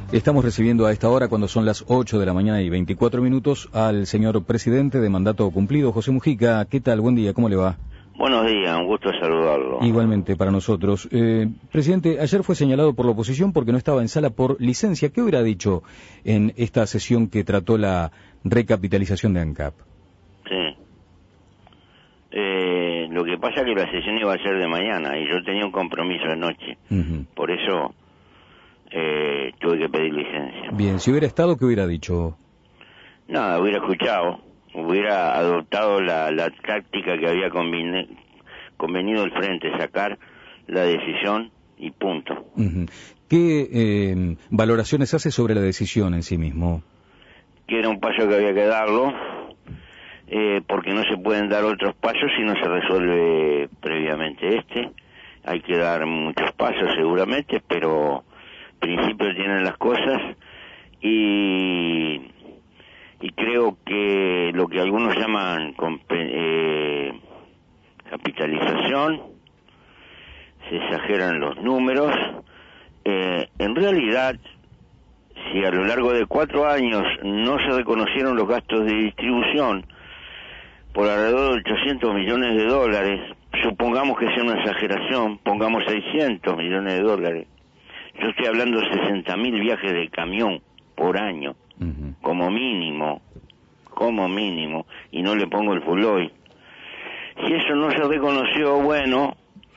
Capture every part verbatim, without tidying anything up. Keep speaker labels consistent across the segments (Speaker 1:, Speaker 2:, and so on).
Speaker 1: Estamos recibiendo a esta hora, cuando son las ocho de la mañana y veinticuatro minutos, al señor presidente de mandato cumplido, José Mujica. ¿Qué tal? Buen día, ¿cómo le va?
Speaker 2: Buenos días, un gusto saludarlo.
Speaker 1: Igualmente, para nosotros. Eh, presidente, ayer fue señalado por la oposición porque no estaba en sala por licencia. ¿Qué hubiera dicho en esta sesión que trató la recapitalización de ANCAP?
Speaker 2: Sí. Eh, lo que pasa es que la sesión iba a ser de mañana y yo tenía un compromiso de noche. Uh-huh. Por eso eh, tuve que pedir licencia.
Speaker 1: Bien, si hubiera estado, ¿qué hubiera dicho?
Speaker 2: Nada, hubiera escuchado, hubiera adoptado la, la táctica que había convine, convenido el frente, sacar la decisión y punto.
Speaker 1: Uh-huh. ¿Qué eh, valoraciones hace sobre la decisión en sí mismo?
Speaker 2: Que era un paso que había que darlo, eh, porque no se pueden dar otros pasos si no se resuelve previamente este. Hay que dar muchos pasos seguramente, pero principio tienen las cosas y, y creo que lo que algunos llaman eh, capitalización, se exageran los números. Eh, en realidad, si a lo largo de cuatro años no se reconocieron los gastos de distribución por alrededor de ochocientos millones de dólares, supongamos que sea una exageración, pongamos seiscientos millones de dólares, yo estoy hablando de sesenta mil viajes de camión por año, uh-huh. como mínimo, como mínimo, y no le pongo el full oil. Si eso no se reconoció, bueno,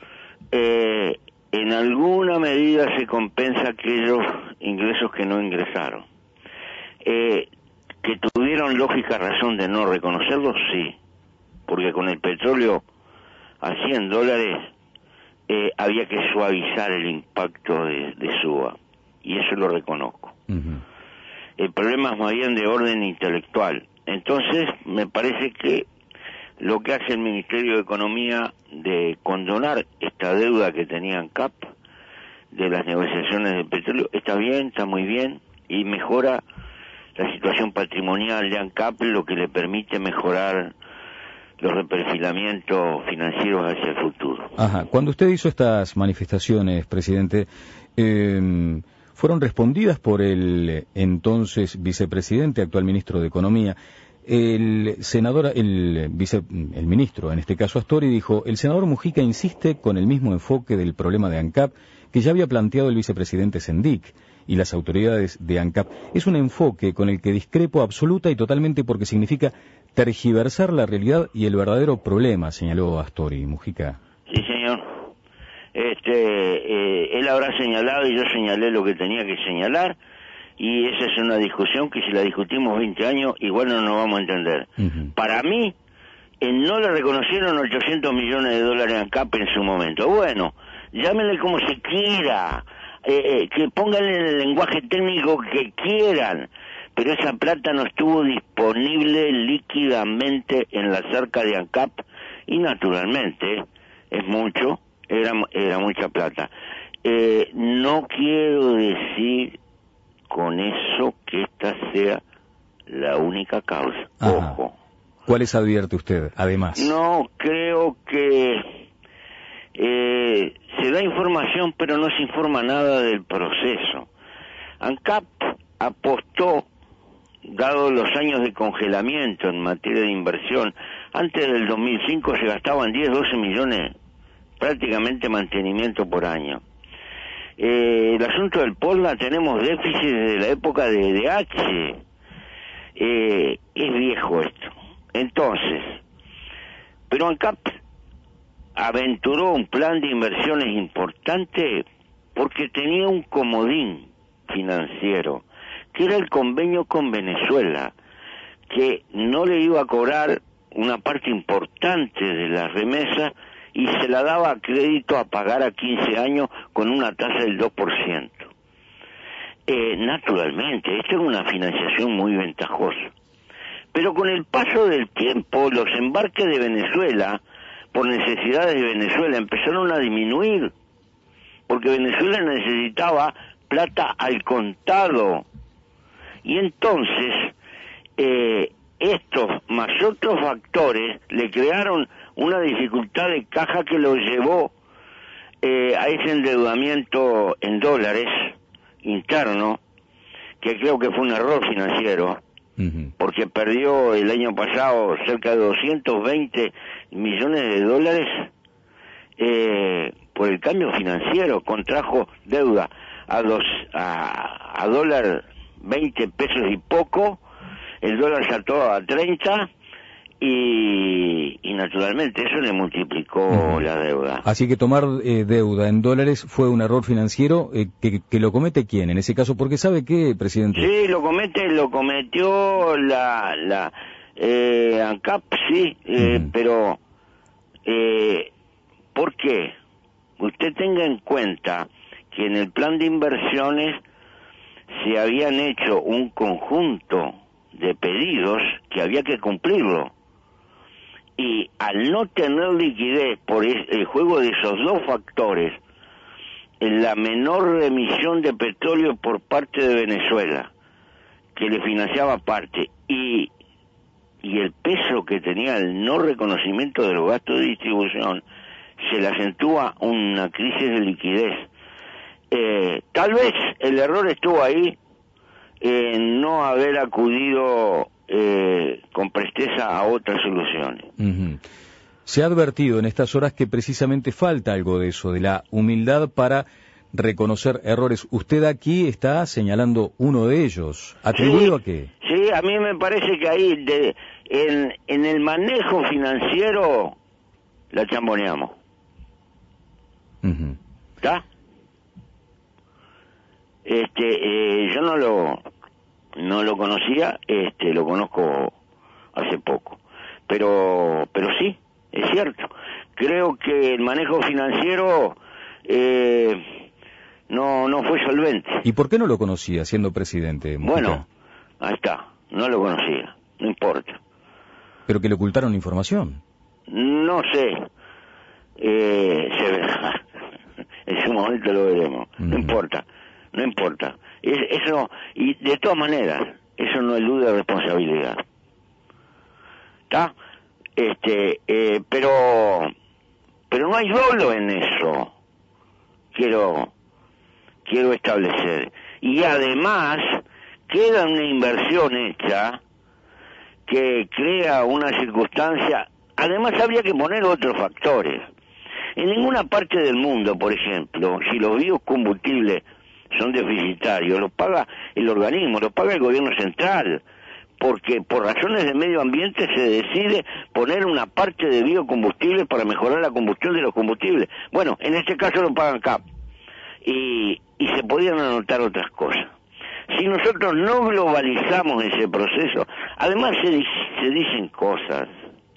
Speaker 2: eh, en alguna medida se compensa aquellos ingresos que no ingresaron. Eh, que tuvieron lógica razón de no reconocerlos, sí, porque con el petróleo a cien dólares eh, había que suavizar el impacto de, de suba, y eso lo reconozco. Uh-huh. El problema es más bien de orden intelectual. Entonces, me parece que lo que hace el Ministerio de Economía de condonar esta deuda que tenía ANCAP de las negociaciones del petróleo está bien, está muy bien, y mejora la situación patrimonial de ANCAP, lo que le permite mejorar los reperfilamientos financieros hacia el futuro.
Speaker 1: Ajá. Cuando usted hizo estas manifestaciones, presidente, eh, fueron respondidas por el entonces vicepresidente, actual ministro de Economía. El senador, el vice, el ministro, en este caso Astori, dijo: el senador Mujica insiste con el mismo enfoque del problema de ANCAP que ya había planteado el vicepresidente Sendik y las autoridades de ANCAP. Es un enfoque con el que discrepo absoluta y totalmente porque significa tergiversar la realidad y el verdadero problema, señaló Astori. Mujica.
Speaker 2: Sí, señor. Este, eh, él habrá señalado y yo señalé lo que tenía que señalar, y esa es una discusión que si la discutimos veinte años igual no nos vamos a entender. Uh-huh. Para mí, eh, no le reconocieron ochocientos millones de dólares a ANCAP en su momento. Bueno, llámenle como se quiera, eh, eh, que pongan el lenguaje técnico que quieran, pero esa plata no estuvo disponible líquidamente en la cerca de ANCAP, y naturalmente es mucho, era, era mucha plata. Eh, no quiero decir con eso que esta sea la única causa.
Speaker 1: Ajá.
Speaker 2: Ojo.
Speaker 1: ¿Cuáles advierte usted, además?
Speaker 2: No, creo que eh, se da información, pero no se informa nada del proceso. ANCAP apostó, dado los años de congelamiento en materia de inversión, antes del dos mil cinco se gastaban diez, doce millones, prácticamente mantenimiento por año. Eh, el asunto del Portland, tenemos déficit desde la época de D H. Eh, es viejo esto. Entonces, pero ANCAP aventuró un plan de inversiones importante porque tenía un comodín financiero, que era el convenio con Venezuela, que no le iba a cobrar una parte importante de la remesa y se la daba a crédito a pagar a quince años con una tasa del dos por ciento. Eh, naturalmente, esto era una financiación muy ventajosa. Pero con el paso del tiempo, los embarques de Venezuela, por necesidades de Venezuela, empezaron a disminuir, porque Venezuela necesitaba plata al contado. Y entonces, eh, estos más otros factores le crearon una dificultad de caja que lo llevó eh, a ese endeudamiento en dólares interno, que creo que fue un error financiero,
Speaker 1: uh-huh.
Speaker 2: porque perdió el año pasado cerca de doscientos veinte millones de dólares eh, por el cambio financiero, contrajo deuda a dos a, a dólar veinte pesos y poco, el dólar saltó a treinta y, y naturalmente eso le multiplicó uh-huh. la deuda.
Speaker 1: Así que tomar eh, deuda en dólares fue un error financiero eh, que, que lo comete quién en ese caso, porque sabe que, presidente.
Speaker 2: Sí, lo comete, lo cometió la la eh, ANCAP, sí, eh, uh-huh. pero eh, ¿por qué? Usted tenga en cuenta que en el plan de inversiones se habían hecho un conjunto de pedidos que había que cumplirlo. Y al no tener liquidez por el juego de esos dos factores, la menor remisión de petróleo por parte de Venezuela, que le financiaba parte, y, y el peso que tenía el no reconocimiento de los gastos de distribución, se le acentúa una crisis de liquidez. Eh, tal vez el error estuvo ahí en no haber acudido eh, con presteza a otras soluciones.
Speaker 1: Uh-huh. Se ha advertido en estas horas que precisamente falta algo de eso, de la humildad para reconocer errores. Usted aquí está señalando uno de ellos. ¿Atribuido
Speaker 2: sí,
Speaker 1: a qué?
Speaker 2: Sí, a mí me parece que ahí de, en, en el manejo financiero la chamboneamos.
Speaker 1: Uh-huh.
Speaker 2: ¿Está? Este, eh, yo no lo no lo conocía, este, lo conozco hace poco, pero pero sí, es cierto. Creo que el manejo financiero eh, no no fue solvente.
Speaker 1: ¿Y por qué no lo conocía siendo presidente, Mujica?
Speaker 2: Bueno, ahí está, no lo conocía, no importa.
Speaker 1: ¿Pero que le ocultaron información?
Speaker 2: No sé, eh, se verá, en su momento lo veremos, uh-huh. no importa. No importa. Es, eso, y de todas maneras, eso no elude responsabilidad. ¿Está? Este, eh, pero, pero no hay dolo en eso. Quiero, quiero establecer. Y además, queda una inversión hecha que crea una circunstancia. Además, habría que poner otros factores. En ninguna parte del mundo, por ejemplo, si los biocombustibles son deficitarios, los paga el organismo, los paga el gobierno central, porque por razones de medio ambiente se decide poner una parte de biocombustibles para mejorar la combustión de los combustibles. Bueno, en este caso lo pagan C A P, y, y se podían anotar otras cosas. Si nosotros no globalizamos ese proceso, además se, se dicen cosas,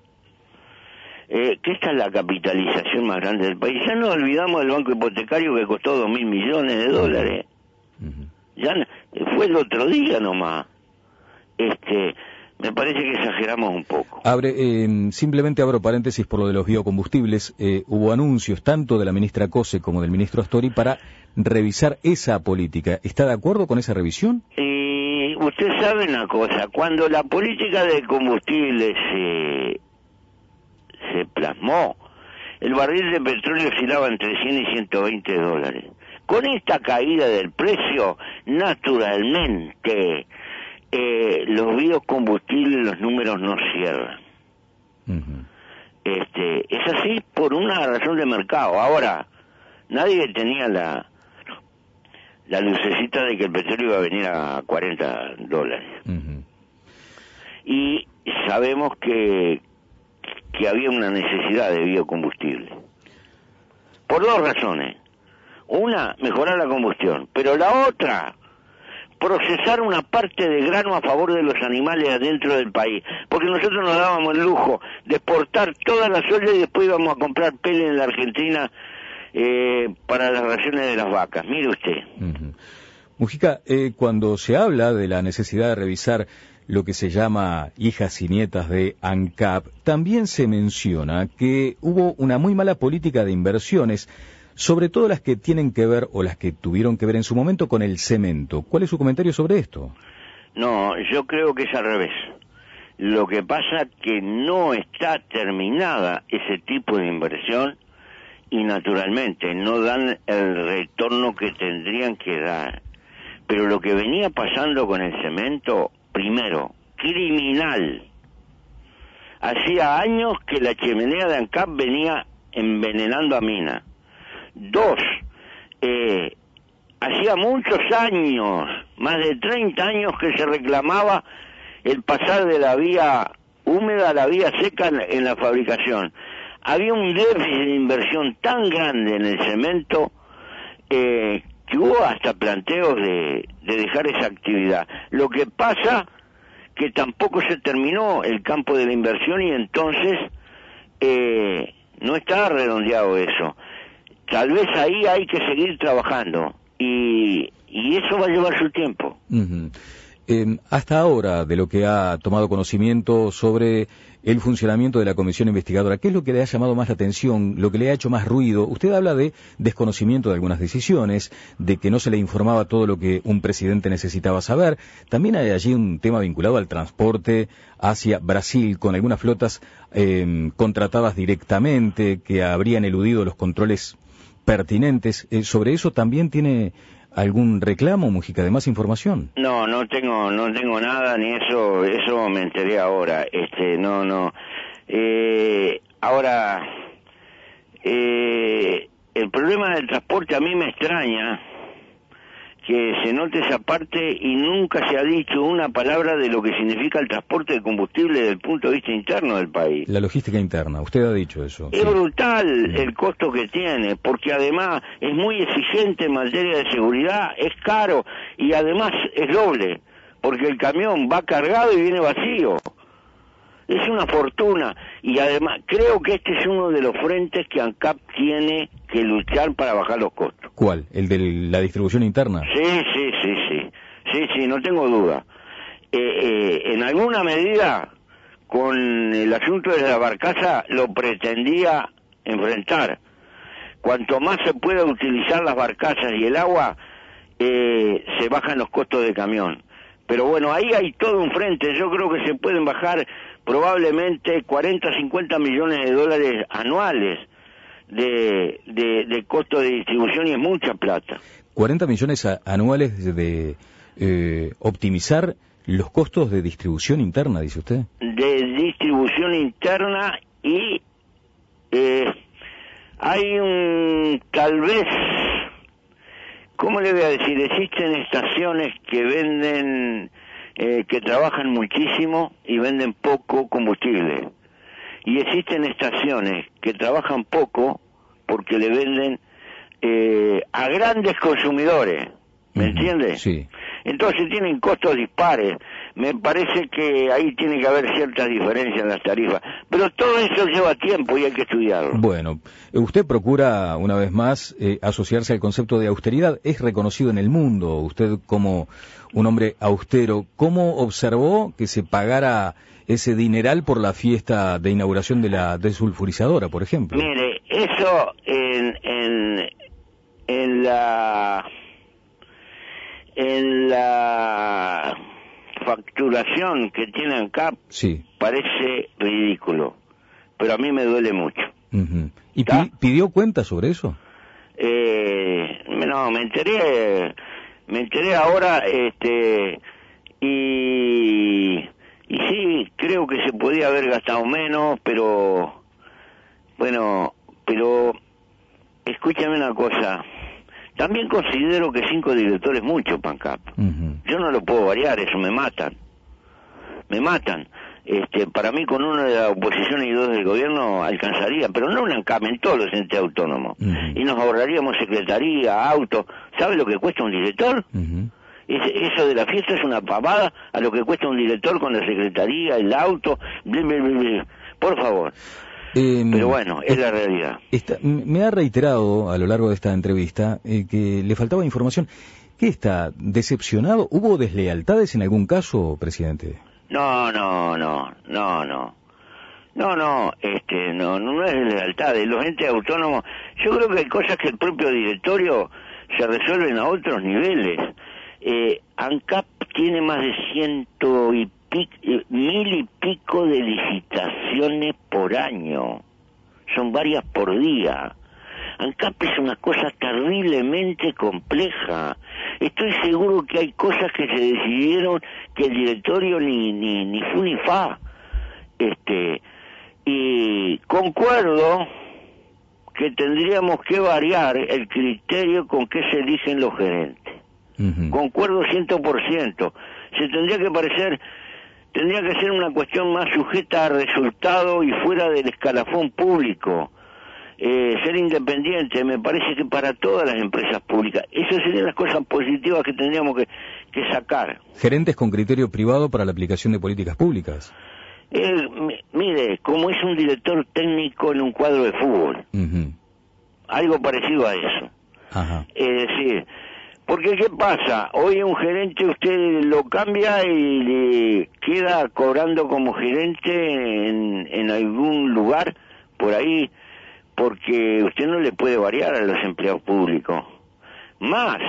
Speaker 2: eh, que esta es la capitalización más grande del país. Ya no olvidamos del banco hipotecario que costó dos mil millones de dólares. Uh-huh. Ya fue el otro día nomás. Este, me parece que exageramos un poco.
Speaker 1: Abre, eh, simplemente abro paréntesis por lo de los biocombustibles. Eh, hubo anuncios tanto de la ministra Cose como del ministro Astori para revisar esa política. ¿Está de acuerdo con esa revisión?
Speaker 2: Y usted sabe una cosa, cuando la política de combustibles se se plasmó, el barril de petróleo oscilaba entre cien y ciento veinte dólares. Con esta caída del precio, naturalmente, eh, los biocombustibles, los números no cierran. Uh-huh. Este, es así por una razón de mercado. Ahora, nadie tenía la la lucecita de que el petróleo iba a venir a cuarenta dólares. Uh-huh. Y sabemos que que había una necesidad de biocombustible. Por dos razones. Una, mejorar la combustión, pero la otra, procesar una parte de grano a favor de los animales adentro del país, porque nosotros nos dábamos el lujo de exportar toda la soya y después íbamos a comprar pele en la Argentina eh, para las raciones de las vacas. Mire usted.
Speaker 1: Uh-huh. Mujica, eh, cuando se habla de la necesidad de revisar lo que se llama hijas y nietas de ANCAP, también se menciona que hubo una muy mala política de inversiones, sobre todo las que tienen que ver, o las que tuvieron que ver en su momento, con el cemento. ¿Cuál es su comentario sobre esto?
Speaker 2: No, yo creo que es al revés. Lo que pasa es que no está terminada ese tipo de inversión y naturalmente no dan el retorno que tendrían que dar. pero lo que venía pasando con el cemento, primero, criminal. Hacía años que la chimenea de ANCAP venía envenenando a Mina. Dos, eh, hacía muchos años, más de treinta años, que se reclamaba el pasar de la vía húmeda a la vía seca en, en la fabricación. Había un déficit de inversión tan grande en el cemento eh, que hubo hasta planteos de, de dejar esa actividad. Lo que pasa que tampoco se terminó el campo de la inversión y entonces eh, no está redondeado eso. Tal vez ahí hay que seguir trabajando y, y eso va a llevar su tiempo.
Speaker 1: Uh-huh. Eh, hasta ahora, de lo que ha tomado conocimiento sobre el funcionamiento de la comisión investigadora, ¿qué es lo que le ha llamado más la atención, lo que le ha hecho más ruido? Usted habla de desconocimiento de algunas decisiones, de que no se le informaba todo lo que un presidente necesitaba saber. También hay allí un tema vinculado al transporte hacia Brasil, con algunas flotas eh, contratadas directamente, que habrían eludido los controles pertinentes. Eh, ¿Sobre eso también tiene algún reclamo, Mujica, de más información?
Speaker 2: No, no tengo, no tengo nada, ni eso, eso me enteré ahora. Este, no, no. Eh, ahora, eh, el problema del transporte a mí me extraña que se note esa parte y nunca se ha dicho una palabra de lo que significa el transporte de combustible desde el punto de vista interno del país.
Speaker 1: La logística interna, usted ha dicho eso.
Speaker 2: Es
Speaker 1: sí.
Speaker 2: brutal
Speaker 1: sí.
Speaker 2: el costo que tiene, porque además es muy exigente en materia de seguridad, es caro y además es doble, porque el camión va cargado y viene vacío. Es una fortuna y además creo que este es uno de los frentes que ANCAP tiene que luchar para bajar los costos.
Speaker 1: ¿Cuál? ¿El de la distribución interna?
Speaker 2: Sí, sí, sí, sí, sí, sí, no tengo duda. Eh, eh, en alguna medida, con el asunto de la barcaza, lo pretendía enfrentar. Cuanto más se pueda utilizar las barcazas y el agua, eh, se bajan los costos de camión. Pero bueno, ahí hay todo un frente. Yo creo que se pueden bajar probablemente cuarenta, cincuenta millones de dólares anuales de, de, de costo de distribución y es mucha plata.
Speaker 1: cuarenta millones a, anuales de, de eh, optimizar los costos de distribución interna, dice usted.
Speaker 2: De distribución interna y eh, hay un, tal vez, ¿cómo le voy a decir? Existen estaciones que venden, eh, que trabajan muchísimo y venden poco combustible. Y existen estaciones que trabajan poco porque le venden eh, a grandes consumidores, ¿me uh-huh. entiende?
Speaker 1: Sí.
Speaker 2: Entonces tienen costos dispares. Me parece que ahí tiene que haber ciertas diferencias en las tarifas. Pero todo eso lleva tiempo y hay que estudiarlo.
Speaker 1: Bueno, usted procura, una vez más, eh, asociarse al concepto de austeridad. Es reconocido en el mundo, usted como un hombre austero. ¿Cómo observó que se pagara ese dineral por la fiesta de inauguración de la desulfurizadora, por ejemplo?
Speaker 2: Mire, eso en, en, en la... en la facturación que tiene ANCAP, sí, parece ridículo, pero a mí me duele mucho.
Speaker 1: Uh-huh. ¿Y pi- pidió cuenta sobre eso?
Speaker 2: Eh, no, me enteré, me enteré ahora, este, y, y sí, creo que se podía haber gastado menos, pero, bueno, pero, escúchame una cosa. También considero que cinco directores es mucho para ANCAP. Uh-huh. Yo no lo puedo variar, eso me matan. Me matan. Este, para mí con uno de la oposición y dos del gobierno alcanzaría, pero no en ANCAP, en todos los entes autónomos. Uh-huh. Y nos ahorraríamos secretaría, auto. ¿Sabe lo que cuesta un director? Uh-huh. Es, eso de la fiesta es una pavada a lo que cuesta un director con la secretaría, el auto. Bla, bla, bla, bla. Por favor. Eh, Pero bueno, es la realidad.
Speaker 1: Esta, me ha reiterado a lo largo de esta entrevista eh, que le faltaba información. ¿Qué está decepcionado? ¿Hubo deslealtades en algún caso, presidente?
Speaker 2: No, no, no, no, no. No, no, este, no, no es deslealtades. Los entes autónomos, yo creo que hay cosas que el propio directorio se resuelven a otros niveles. Eh, ANCAP tiene más de ciento y Pic, mil y pico de licitaciones por año, son varias por día. ANCAP es una cosa terriblemente compleja estoy seguro que hay cosas que se decidieron que el directorio ni ni ni fu ni fa. Este, y concuerdo que tendríamos que variar el criterio con que se eligen los gerentes. Uh-huh. Concuerdo ciento por ciento. Se tendría que parecer, tendría que ser una cuestión más sujeta a resultado y fuera del escalafón público. Eh, ser independiente, me parece que para todas las empresas públicas, esas serían las cosas positivas que tendríamos que, que sacar.
Speaker 1: Gerentes con criterio privado para la aplicación de políticas públicas.
Speaker 2: Eh, mire, como es un director técnico en un cuadro de fútbol, uh-huh. algo parecido a eso.
Speaker 1: Ajá.
Speaker 2: Es decir, porque ¿qué pasa? Hoy un gerente usted lo cambia y le queda cobrando como gerente en, en algún lugar por ahí, porque usted no le puede variar a los empleados públicos. Más,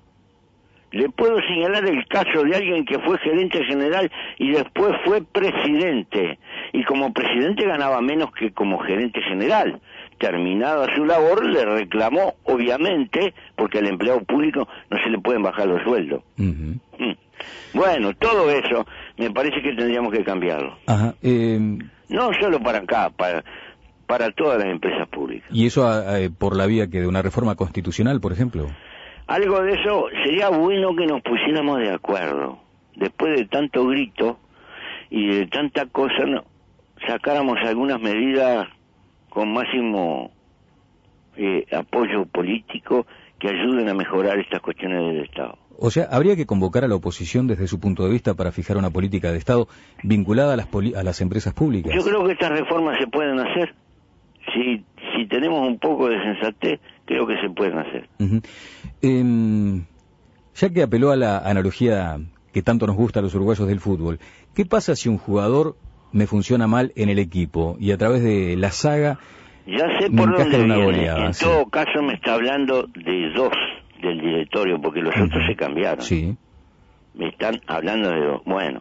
Speaker 2: le puedo señalar el caso de alguien que fue gerente general y después fue presidente, y como presidente ganaba menos que como gerente general. Terminada su labor, le reclamó, obviamente, porque al empleado público no se le pueden bajar los sueldos. Uh-huh. Mm. Bueno, todo eso me parece que tendríamos que cambiarlo.
Speaker 1: Ajá, eh...
Speaker 2: No solo para acá, para para todas las empresas públicas.
Speaker 1: ¿Y eso eh, por la vía que de una reforma constitucional, por ejemplo?
Speaker 2: Algo de eso sería bueno que nos pusiéramos de acuerdo. Después de tanto grito y de tanta cosa, no, sacáramos algunas medidas con máximo eh, apoyo político que ayuden a mejorar estas cuestiones del Estado.
Speaker 1: O sea, ¿habría que convocar a la oposición desde su punto de vista para fijar una política de Estado vinculada a las, poli- a las empresas públicas?
Speaker 2: Yo creo que estas reformas se pueden hacer. Si, si tenemos un poco de sensatez, creo que se pueden hacer.
Speaker 1: Uh-huh. Eh, ya que apeló a la analogía que tanto nos gusta a los uruguayos del fútbol, ¿qué pasa si un jugador me funciona mal en el equipo y a través de la saga
Speaker 2: ya sé por
Speaker 1: me
Speaker 2: dónde
Speaker 1: una
Speaker 2: viene?
Speaker 1: goleada?
Speaker 2: En
Speaker 1: Sí.
Speaker 2: todo caso me está hablando de dos del directorio, porque los uh-huh. otros se cambiaron.
Speaker 1: Sí.
Speaker 2: Me están hablando de dos. Bueno,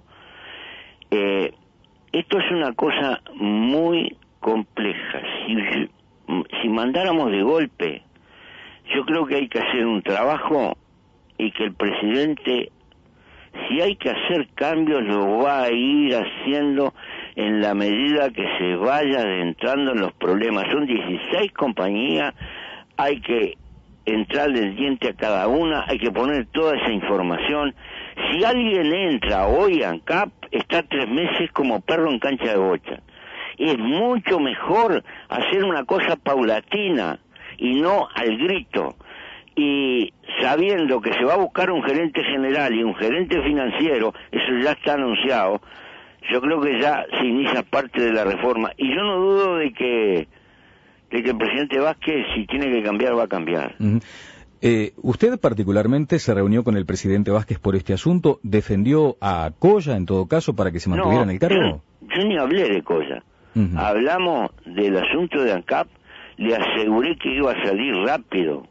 Speaker 2: eh, esto es una cosa muy compleja. Si, si mandáramos de golpe, yo creo que hay que hacer un trabajo y que el presidente, si hay que hacer cambios, lo va a ir haciendo en la medida que se vaya adentrando en los problemas. Son dieciséis compañías, hay que entrarle el diente a cada una, hay que poner toda esa información. Si alguien entra hoy a ANCAP, está tres meses como perro en cancha de bocha. Es mucho mejor hacer una cosa paulatina y no al grito. Y sabiendo que se va a buscar un gerente general y un gerente financiero, eso ya está anunciado, yo creo que ya se inicia parte de la reforma. Y yo no dudo de que, de que el presidente Vázquez, si tiene que cambiar, va a cambiar.
Speaker 1: Uh-huh. Eh, ¿Usted particularmente se reunió con el presidente Vázquez por este asunto? ¿Defendió a Colla, en todo caso, para que se mantuviera
Speaker 2: no,
Speaker 1: en el cargo?
Speaker 2: Yo, yo ni hablé de Colla. Uh-huh. Hablamos del asunto de ANCAP, le aseguré que iba a salir rápido.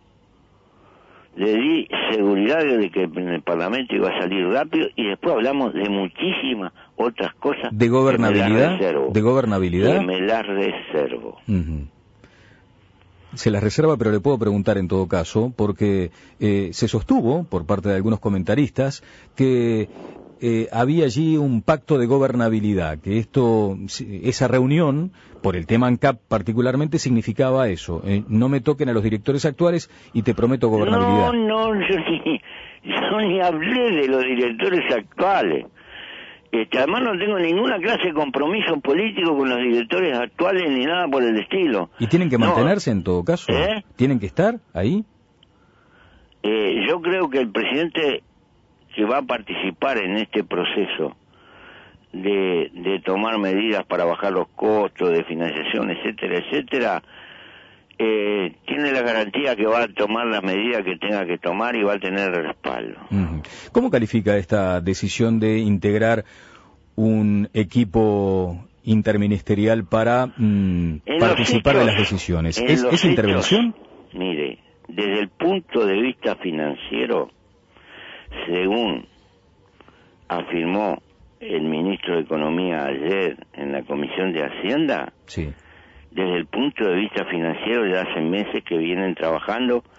Speaker 2: Le di seguridad de que en el Parlamento iba a salir rápido y después hablamos de muchísimas otras cosas.
Speaker 1: ¿De gobernabilidad? ¿De gobernabilidad?
Speaker 2: Que me las reservo.
Speaker 1: Uh-huh. Se las reserva, pero le puedo preguntar en todo caso, porque eh, se sostuvo por parte de algunos comentaristas que eh, había allí un pacto de gobernabilidad, que esto, esa reunión, por el tema ANCAP particularmente, significaba eso. Eh, no me toquen a los directores actuales y te prometo gobernabilidad.
Speaker 2: No, no, yo ni, yo ni hablé de los directores actuales. Este, además no tengo ninguna clase de compromiso político con los directores actuales ni nada por el estilo.
Speaker 1: ¿Y tienen que mantenerse no. en todo caso?
Speaker 2: ¿Eh?
Speaker 1: ¿Tienen que estar ahí?
Speaker 2: Eh, yo creo que el presidente que va a participar en este proceso de, de tomar medidas para bajar los costos de financiación, etcétera, etcétera, eh, tiene la garantía que va a tomar las medidas que tenga que tomar y va a tener respaldo.
Speaker 1: Uh-huh. ¿Cómo califica esta decisión de integrar un equipo interministerial para mm, participar
Speaker 2: hechos,
Speaker 1: de las decisiones? ¿Es, ¿es intervención?
Speaker 2: Hechos, mire, desde el punto de vista financiero, según afirmó el ministro de Economía ayer en la Comisión de Hacienda,
Speaker 1: sí.
Speaker 2: Desde el punto de vista financiero ya hace meses que vienen trabajando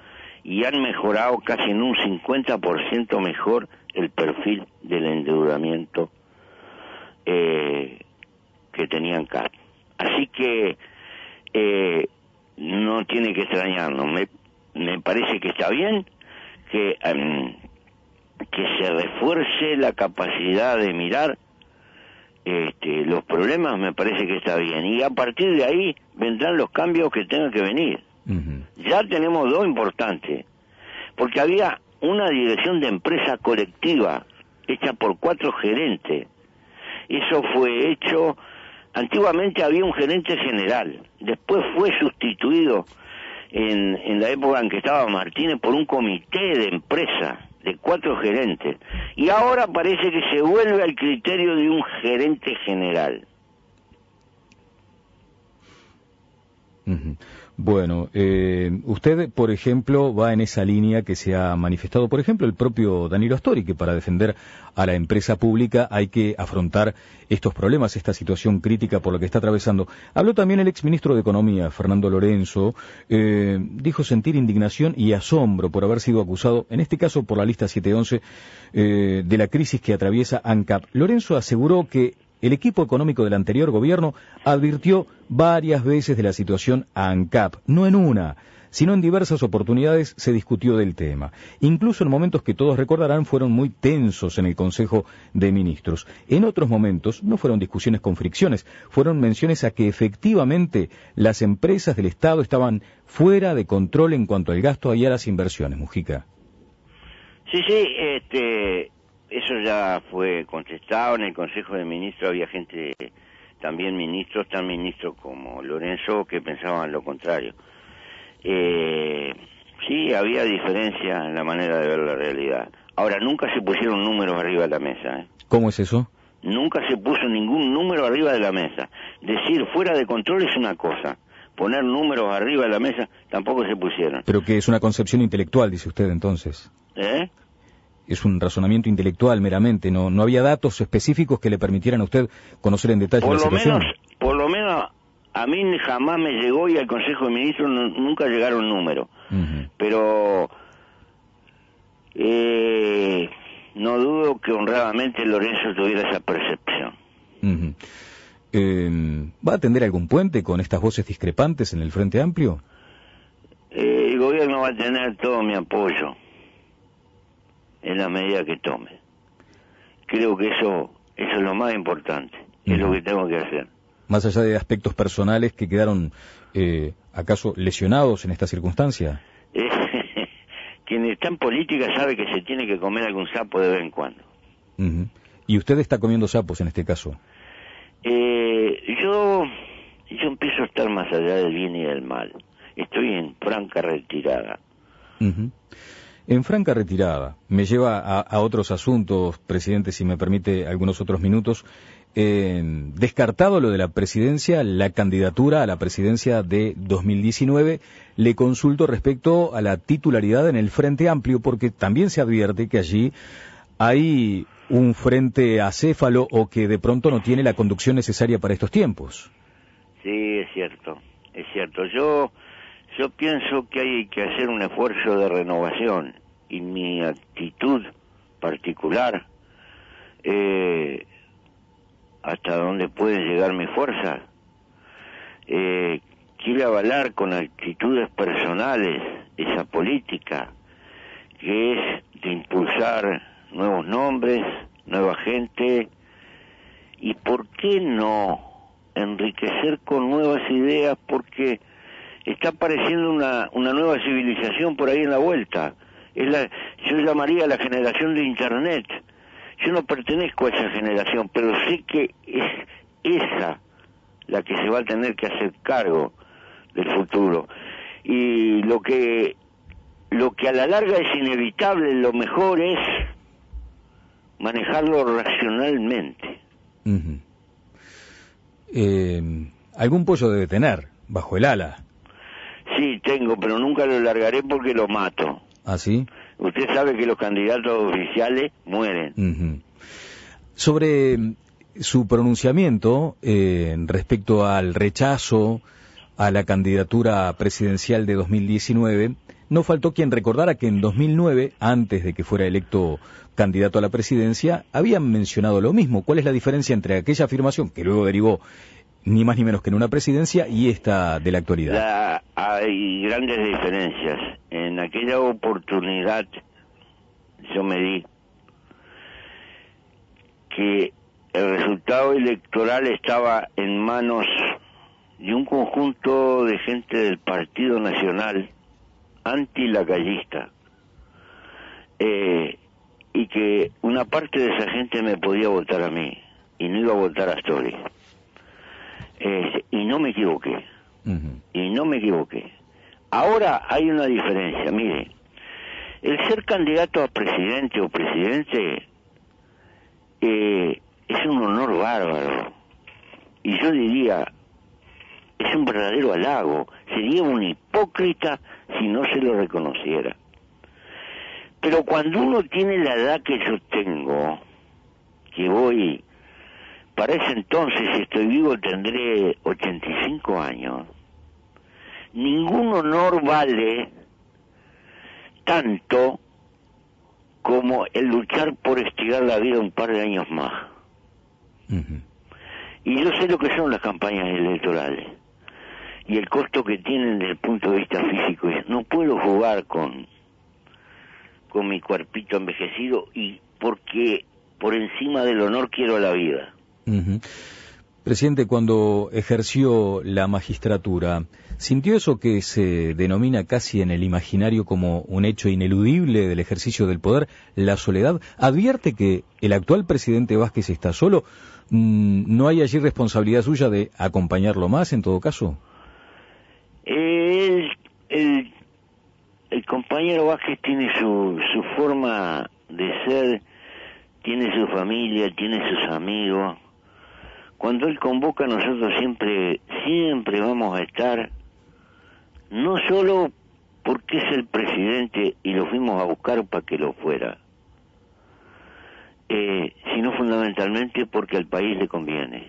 Speaker 2: y han mejorado casi en un cincuenta por ciento mejor el perfil del endeudamiento eh, que tenía ANCAP. Así que eh, no tiene que extrañarnos. Me, me parece que está bien que, um, que se refuerce la capacidad de mirar este, los problemas, me parece que está bien. Y a partir de ahí vendrán los cambios que tengan que venir. Uh-huh. Ya tenemos dos importantes, porque había una dirección de empresa colectiva hecha por cuatro gerentes. Eso fue hecho, antiguamente había un gerente general, después fue sustituido en, en la época en que estaba Martínez por un comité de empresa de cuatro gerentes, y ahora parece que se vuelve al criterio de un gerente general.
Speaker 1: Uh-huh. Bueno, eh, usted, por ejemplo, va en esa línea que se ha manifestado, por ejemplo, el propio Danilo Astori, que para defender a la empresa pública hay que afrontar estos problemas, esta situación crítica por la que está atravesando. Habló también el exministro de Economía, Fernando Lorenzo, eh, dijo sentir indignación y asombro por haber sido acusado, en este caso por la lista setecientos once, eh, de la crisis que atraviesa ANCAP. Lorenzo aseguró que el equipo económico del anterior gobierno advirtió varias veces de la situación a ANCAP, no en una, sino en diversas oportunidades se discutió del tema. Incluso en momentos que todos recordarán fueron muy tensos en el Consejo de Ministros. En otros momentos no fueron discusiones con fricciones, fueron menciones a que efectivamente las empresas del Estado estaban fuera de control en cuanto al gasto y a las inversiones. Mujica.
Speaker 2: Sí, sí, este... eso ya fue contestado. En el Consejo de Ministros había gente, también ministros, tan ministros como Lorenzo, que pensaban lo contrario. Eh, sí, había diferencia en la manera de ver la realidad. Ahora, nunca se pusieron números arriba de la mesa. ¿eh?
Speaker 1: ¿Cómo es eso?
Speaker 2: Nunca se puso ningún número arriba de la mesa. Decir fuera de control es una cosa. Poner números arriba de la mesa tampoco se pusieron.
Speaker 1: Pero que es una concepción intelectual, dice usted entonces.
Speaker 2: ¿Eh?
Speaker 1: Es un razonamiento intelectual meramente, no no había datos específicos que le permitieran a usted conocer en detalle
Speaker 2: por
Speaker 1: la
Speaker 2: lo
Speaker 1: situación.
Speaker 2: Menos, por lo menos a mí jamás me llegó, y al Consejo de Ministros no, nunca llegaron números. Uh-huh. Pero eh, no dudo que honradamente Lorenzo tuviera esa percepción.
Speaker 1: Uh-huh. eh, ¿Va a tender algún puente con estas voces discrepantes en el Frente Amplio?
Speaker 2: Eh, el gobierno va a tener todo mi apoyo en la medida que tome. Creo que eso eso es lo más importante, uh-huh. es lo que tengo que hacer.
Speaker 1: Más allá de aspectos personales que quedaron, eh, ¿acaso lesionados en esta circunstancia?
Speaker 2: Eh, quien está en política sabe que se tiene que comer algún sapo de vez en cuando.
Speaker 1: Uh-huh. ¿Y usted está comiendo sapos en este caso?
Speaker 2: Eh, yo, yo empiezo a estar más allá del bien y del mal. Estoy en franca retirada.
Speaker 1: Uh-huh. En franca retirada, me lleva a, a otros asuntos, presidente, si me permite algunos otros minutos. Eh, descartado lo de la presidencia, la candidatura a la presidencia de dos mil diecinueve, le consulto respecto a la titularidad en el Frente Amplio, porque también se advierte que allí hay un frente acéfalo o que de pronto no tiene la conducción necesaria para estos tiempos.
Speaker 2: Sí, es cierto, es cierto. Yo... Yo pienso que hay que hacer un esfuerzo de renovación, y mi actitud particular, eh, hasta donde puede llegar mi fuerza, eh, quiere avalar con actitudes personales esa política, que es de impulsar nuevos nombres, nueva gente, y por qué no enriquecer con nuevas ideas, porque está apareciendo una, una nueva civilización por ahí en la vuelta. Es la, yo llamaría la generación de Internet. Yo no pertenezco a esa generación, pero sé que es esa la que se va a tener que hacer cargo del futuro. Y lo que, lo que a la larga es inevitable, lo mejor es manejarlo racionalmente.
Speaker 1: Uh-huh. eh, ¿Algún pollo debe tener bajo el ala?
Speaker 2: Sí, tengo, pero nunca lo largaré porque lo mato.
Speaker 1: ¿Ah, sí?
Speaker 2: Usted sabe que los candidatos oficiales mueren.
Speaker 1: Uh-huh. Sobre su pronunciamiento eh, respecto al rechazo a la candidatura presidencial de dos mil diecinueve, no faltó quien recordara que en dos mil nueve, antes de que fuera electo candidato a la presidencia, habían mencionado lo mismo. ¿Cuál es la diferencia entre aquella afirmación, que luego derivó ni más ni menos que en una presidencia, y esta de la actualidad?
Speaker 2: La, hay grandes diferencias. En aquella oportunidad yo me di que el resultado electoral estaba en manos de un conjunto de gente del Partido Nacional antilacayista, eh, y que una parte de esa gente me podía votar a mí y no iba a votar a Astori. Eh, y no me equivoqué. Uh-huh. Y no me equivoqué. Ahora hay una diferencia, mire, el ser candidato a presidente o presidente eh, es un honor bárbaro, y yo diría, es un verdadero halago. Sería un hipócrita si no se lo reconociera. Pero cuando uno tiene la edad que yo tengo, que voy, para ese entonces, si estoy vivo, tendré ochenta y cinco años, ningún honor vale tanto como el luchar por estirar la vida un par de años más. Uh-huh. Y yo sé lo que son las campañas electorales y el costo que tienen desde el punto de vista físico. No puedo jugar con con mi cuerpito envejecido, y porque por encima del honor quiero la vida.
Speaker 1: Uh-huh. Presidente, cuando ejerció la magistratura, ¿sintió eso que se denomina casi en el imaginario como un hecho ineludible del ejercicio del poder, la soledad? ¿Advierte que el actual presidente Vázquez está solo? ¿No hay allí responsabilidad suya de acompañarlo más, en todo caso?
Speaker 2: El, el, el compañero Vázquez tiene su, su forma de ser, tiene su familia, tiene sus amigos. Cuando él convoca, nosotros siempre, siempre vamos a estar, no solo porque es el presidente y lo fuimos a buscar para que lo fuera, eh, sino fundamentalmente porque al país le conviene.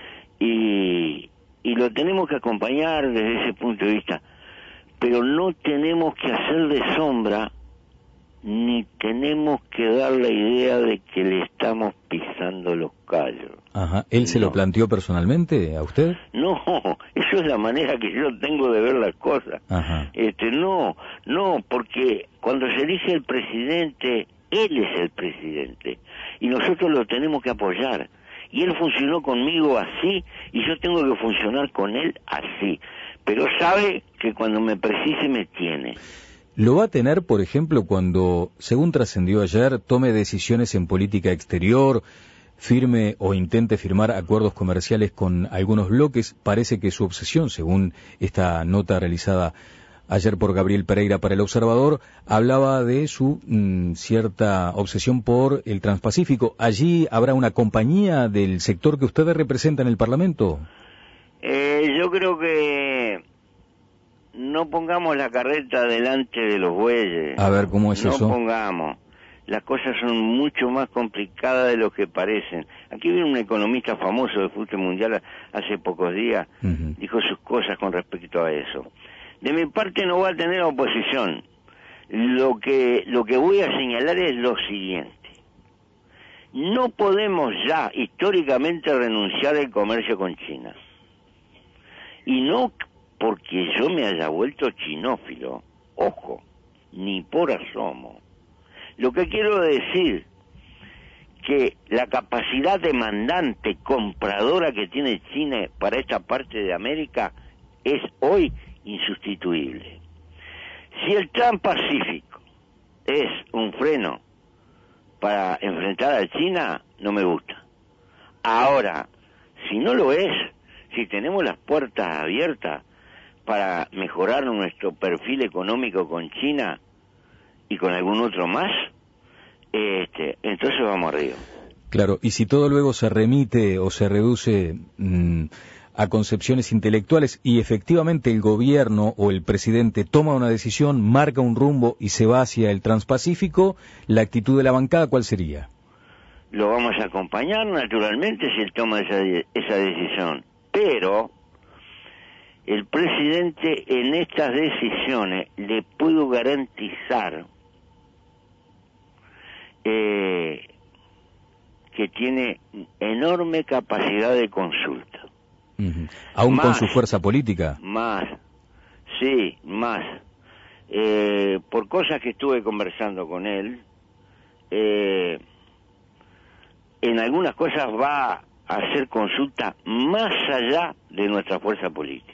Speaker 2: Y, y lo tenemos que acompañar desde ese punto de vista, pero no tenemos que hacer de sombra, ni tenemos que dar la idea de que le estamos pisando los callos.
Speaker 1: Ajá. ¿Él se no. lo planteó personalmente a usted?
Speaker 2: No, eso es la manera que yo tengo de ver las cosas. Ajá. Este, no, no, porque cuando se elige el presidente, él es el presidente, y nosotros lo tenemos que apoyar. Y él funcionó conmigo así, y yo tengo que funcionar con él así. Pero sabe que cuando me precise me tiene.
Speaker 1: ¿Lo va a tener, por ejemplo, cuando, según trascendió ayer, tome decisiones en política exterior, firme o intente firmar acuerdos comerciales con algunos bloques? Parece que su obsesión, según esta nota realizada ayer por Gabriel Pereira para El Observador, hablaba de su mmm, cierta obsesión por el Transpacífico. ¿Allí habrá una compañía del sector que usted representa en el Parlamento?
Speaker 2: Eh, yo creo que no pongamos la carreta delante de los bueyes.
Speaker 1: A ver, ¿cómo es
Speaker 2: no
Speaker 1: eso?
Speaker 2: No pongamos. Las cosas son mucho más complicadas de lo que parecen. Aquí viene un economista famoso del fútbol mundial hace pocos días, uh-huh. dijo sus cosas con respecto a eso. De mi parte no va a tener oposición. Lo que, lo que voy a señalar es lo siguiente. No podemos ya históricamente renunciar al comercio con China. Y no porque yo me haya vuelto chinófilo, ojo, ni por asomo. Lo que quiero decir, que la capacidad demandante, compradora que tiene China para esta parte de América es hoy insustituible. Si el Transpacífico es un freno para enfrentar a China, no me gusta. Ahora, si no lo es, si tenemos las puertas abiertas para mejorar nuestro perfil económico con China y con algún otro más, este, entonces vamos arriba.
Speaker 1: Claro, y si todo luego se remite o se reduce mmm, a concepciones intelectuales y efectivamente el gobierno o el presidente toma una decisión, marca un rumbo y se va hacia el Transpacífico, la actitud de la bancada, ¿cuál sería?
Speaker 2: Lo vamos a acompañar naturalmente si él toma esa, esa decisión, pero el presidente en estas decisiones le puedo garantizar eh, que tiene enorme capacidad de consulta.
Speaker 1: Uh-huh. ¿Aún más, con su fuerza política?
Speaker 2: Más, sí, más. Eh, por cosas que estuve conversando con él, eh, en algunas cosas va a hacer consulta más allá de nuestra fuerza política.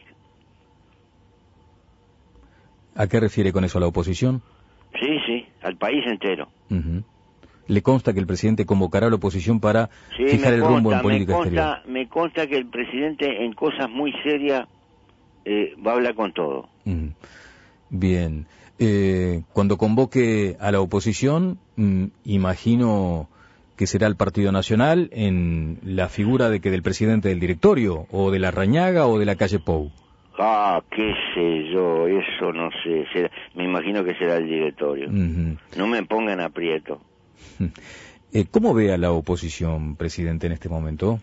Speaker 1: ¿A qué refiere con eso? ¿A la oposición?
Speaker 2: Sí, sí, al país entero.
Speaker 1: Uh-huh. ¿Le consta que el presidente convocará a la oposición para
Speaker 2: sí,
Speaker 1: fijar el
Speaker 2: consta,
Speaker 1: rumbo en política
Speaker 2: me consta,
Speaker 1: exterior?
Speaker 2: Me consta que el presidente en cosas muy serias eh, va a hablar con todo.
Speaker 1: Uh-huh. Bien. Eh, cuando convoque a la oposición, mm, imagino que será el Partido Nacional en la figura de que del presidente del directorio, o de la Rañaga, o de la calle Pou.
Speaker 2: Ah, qué sé yo, eso no sé, será, me imagino que será el directorio. Uh-huh. No me pongan aprieto.
Speaker 1: Eh, ¿Cómo ve a la oposición, presidente, en este momento?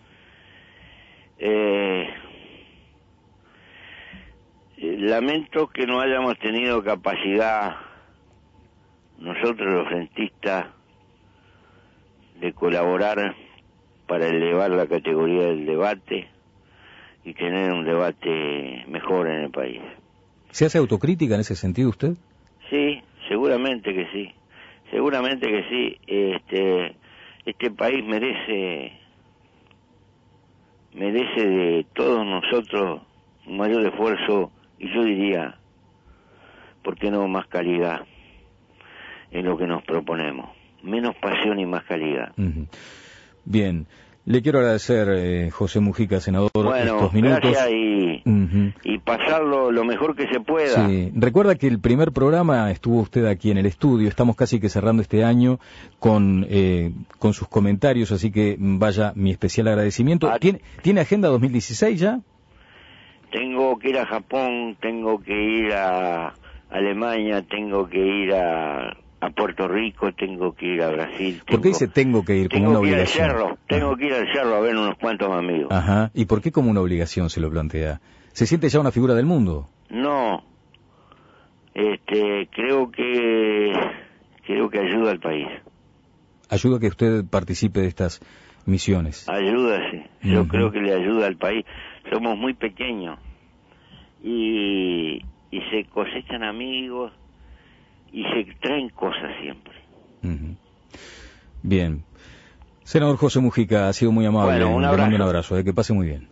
Speaker 2: Eh, lamento que no hayamos tenido capacidad, nosotros los rentistas, de colaborar para elevar la categoría del debate y tener un debate mejor en el país.
Speaker 1: ¿Se hace autocrítica en ese sentido usted?
Speaker 2: Sí, seguramente que sí, seguramente que sí. Este, este país merece, merece de todos nosotros un mayor esfuerzo y yo diría, ¿por qué no más calidad en lo que nos proponemos? Menos pasión y más calidad.
Speaker 1: Uh-huh. Bien. Le quiero agradecer, eh, José Mujica, senador,
Speaker 2: bueno,
Speaker 1: estos minutos.
Speaker 2: Gracias y, uh-huh. y pasarlo lo mejor que se pueda.
Speaker 1: Sí. Recuerda que el primer programa estuvo usted aquí en el estudio, estamos casi que cerrando este año con eh, con sus comentarios, así que vaya mi especial agradecimiento. Ah, ¿Tiene, ¿Tiene agenda dos mil dieciséis ya?
Speaker 2: Tengo que ir a Japón, tengo que ir a Alemania, tengo que ir a... a Puerto Rico, tengo que ir a Brasil. Tengo,
Speaker 1: ¿Por qué dice tengo que ir como una obligación?
Speaker 2: Tengo que ir al cerro, tengo que ir al cerro a ver unos cuantos amigos.
Speaker 1: Ajá, ¿y por qué como una obligación se lo plantea? ¿Se siente ya una figura del mundo?
Speaker 2: No, este, creo que, creo que ayuda al país.
Speaker 1: ¿Ayuda a que usted participe de estas misiones?
Speaker 2: Ayuda, sí, yo uh-huh. creo que le ayuda al país. Somos muy pequeños y, y se cosechan amigos y se traen cosas siempre.
Speaker 1: Uh-huh. Bien. Senador José Mujica, ha sido muy amable.
Speaker 2: Bueno, un abrazo.
Speaker 1: Le mando un abrazo, eh, que pase muy bien.